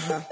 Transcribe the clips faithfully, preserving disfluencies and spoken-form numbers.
Uh-huh.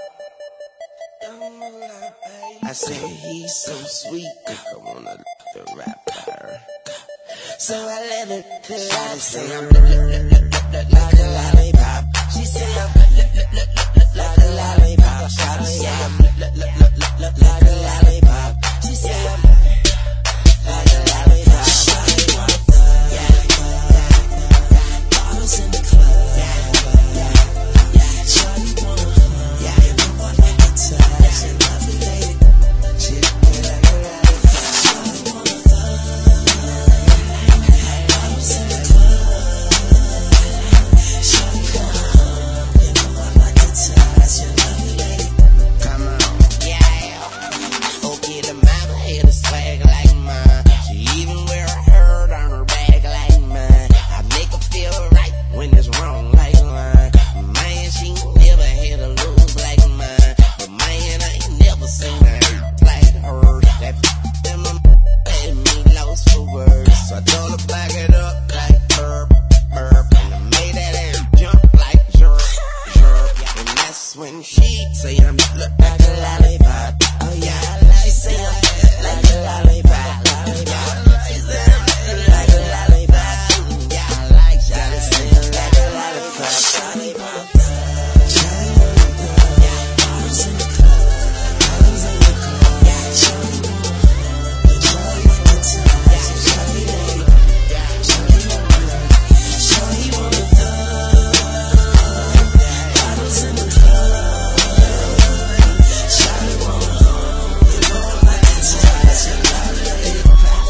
I said he's so sweet, I wanna the rapper. So I let her Shawty say I'm like a lollipop. She say I'm like a lollipop. Shawty say I'm like a lollipop. She say I'm like a lollipop. Shawty want the yeah, bottles in the club. Yeah, Shawty want a hug. Yeah, you know I like to touch. She love me, baby. She like a lollipop. Shawty want a hug. Bottles in the club. Shawty want a hug. You know I like to touch. She love me, baby. Come on, yeah. Okay, the mama had a swag like mine. She even wear a hurt on her back like mine. I make her feel right when it's wrong like mine. Man, she never had a lose like mine. But man, I ain't never seen a hurt like her. That them made me lost for words. So I told her back it up like burp, burp. And I made that air jump like jerk, jerk. And that's when she say I'm look like a lollipop. Oh yeah, I like she say I'm like a lollipop. Lollipop. She say I'm like a lollipop. Yeah, I like Shawty say I'm like a lollipop. Shawty want a thug. Shawty want a thug. Yeah, bottles in the club. Bottles in the club. Yeah, Shawty want a hug. Shawty want a touch. Yeah, Shawty want a yeah, Shawty want a love. Shawty want a thug. Bottles in the club. Shawty want a hug. You know I like to touch. You love me, baby.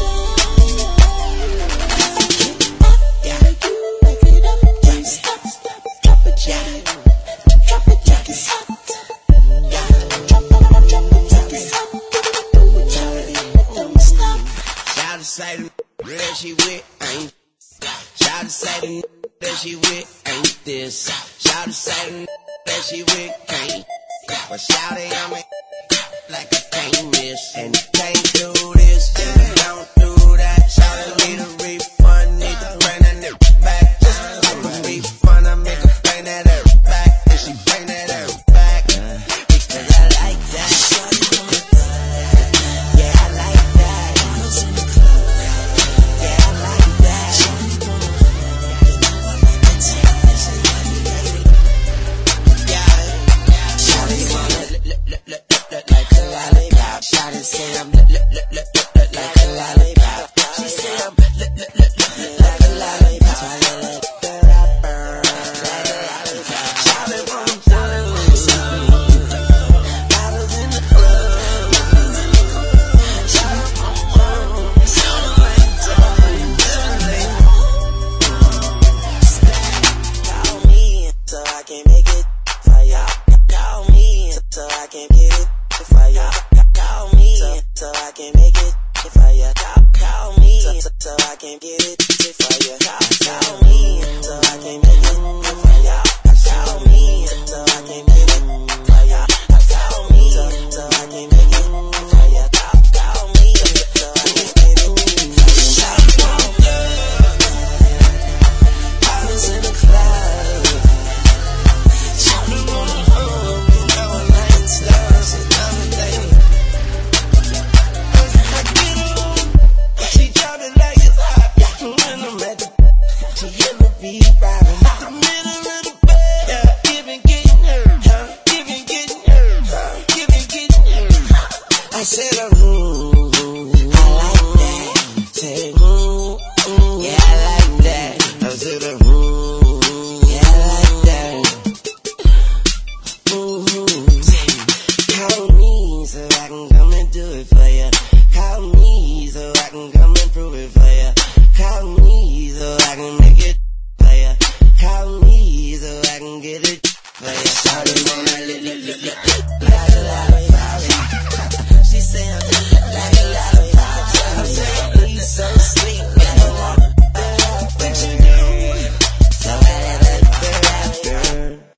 Yeah, you make it up. Drop, stop, stop, drop it, yeah. Drop it, drop it, stop. Yeah, drop it, drop it, drop it, stop. Don't stop. Shawty say the that she with ain't. Shawty say the that she with ain't this. Shawty say the that she with can't. But shawty on me like I can't miss. And you can't do this, and you don't do that. Shawty need a refund, need to bring that nigga back. I'm a refund, I make her bring that air back. And she bring that air back because I like that. Shawty want a thug. Yeah, I like that. Bottles in the club. Yeah, I like that. Shawty want a hug. You know I like to touch. She love me, baby. Yeah, Shawty want a look, look, look, look, look like a lollipop. Shawty say I'm look, look, look, look, look, look like a lollipop. She say I'm look, look, look, look, look like a lollipop. So I look like the rapper, like a lollipop. Shawty want a thug. Bottles in the club. Shawty want a hug. Shawty like to touch. Call me so I can make it for y'all. Call me so I can get it for y'all. Call me so I can make it for ya. Call me so so I can get it for ya. Call me so I can make it for ya. Call me so I can get it for ya. Call me so I can make it for ya. Call me so I can get it for ya. Shawty want love. Bottles in the club. Shawty want a hug. You know I like to touch. She love me, baby. I get on. She drop it like it's hot. When I'm at the she yellow feet riding out the middle of the bed. Yeah, giving, getting hurt. Huh? Giving, getting hurt. Huh? Giving, getting hurt. I said, uh, hmm.